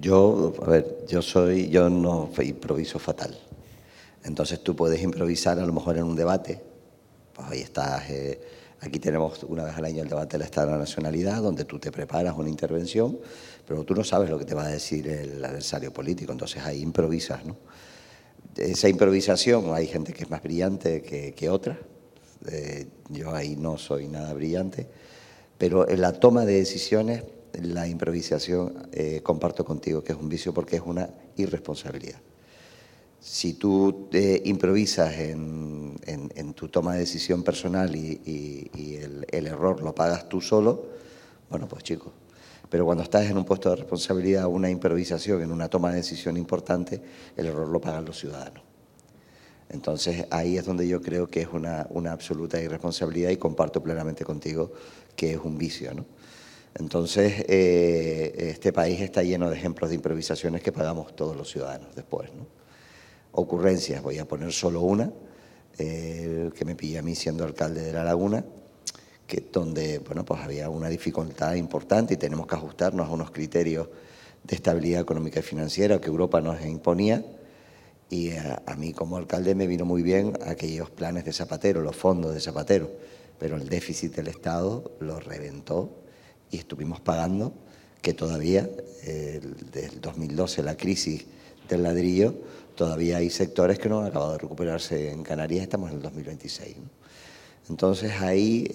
A ver, yo no improviso fatal. Entonces tú puedes improvisar a lo mejor en un debate. Pues ahí estás, aquí tenemos una vez al año el debate del Estado de la Nacionalidad, donde tú te preparas una intervención, pero tú no sabes lo que te va a decir el adversario político, entonces ahí improvisas, ¿no? Esa improvisación, hay gente que es más brillante que otra. Yo ahí no soy nada brillante, pero en la toma de decisiones, la improvisación, comparto contigo que es un vicio porque es una irresponsabilidad. Si tú improvisas en tu toma de decisión personal y el error lo pagas tú solo, bueno, pues chicos. Pero cuando estás en un puesto de responsabilidad, una improvisación en una toma de decisión importante, el error lo pagan los ciudadanos. Entonces ahí es donde yo creo que es una absoluta irresponsabilidad y comparto plenamente contigo que es un vicio, ¿no? Entonces este país está lleno de ejemplos de improvisaciones que pagamos todos los ciudadanos después, ¿no? Ocurrencias, voy a poner solo una, que me pillé a mí siendo alcalde de La Laguna, que donde bueno, pues había una dificultad importante y tenemos que ajustarnos a unos criterios de estabilidad económica y financiera que Europa nos imponía. Y a mí como alcalde me vino muy bien aquellos planes de Zapatero, los fondos de Zapatero, pero el déficit del Estado lo reventó y estuvimos pagando que todavía, del 2012, la crisis del ladrillo, todavía hay sectores que no han acabado de recuperarse en Canarias, estamos en el 2026, ¿no? Entonces ahí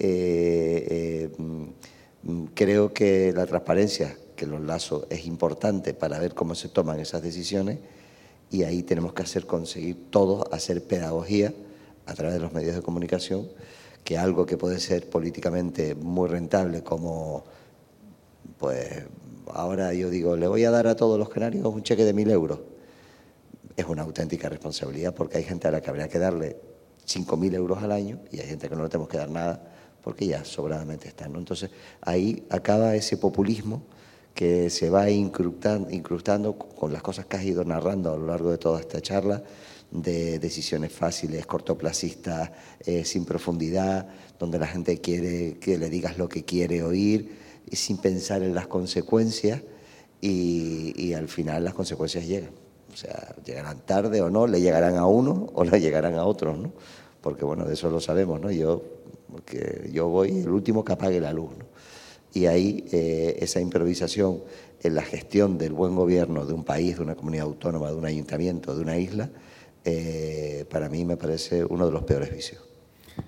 creo que la transparencia, que los lazos es importante para ver cómo se toman esas decisiones, y ahí tenemos que conseguir todos hacer pedagogía a través de los medios de comunicación, que algo que puede ser políticamente muy rentable como, pues ahora yo digo, le voy a dar a todos los canarios un cheque de 1.000 euros, es una auténtica responsabilidad porque hay gente a la que habría que darle 5.000 euros al año y hay gente que no le tenemos que dar nada porque ya sobradamente están, ¿no? Entonces ahí acaba ese populismo que se va incrustando con las cosas que has ido narrando a lo largo de toda esta charla, de decisiones fáciles, cortoplacistas, sin profundidad, donde la gente quiere que le digas lo que quiere oír, y sin pensar en las consecuencias, y al final las consecuencias llegan. O sea, llegarán tarde o no, le llegarán a uno o le llegarán a otros, ¿no? Porque, bueno, de eso lo sabemos, ¿no? Porque yo voy el último que apague la luz, ¿no? Y ahí esa improvisación en la gestión del buen gobierno de un país, de una comunidad autónoma, de un ayuntamiento, de una isla, para mí me parece uno de los peores vicios.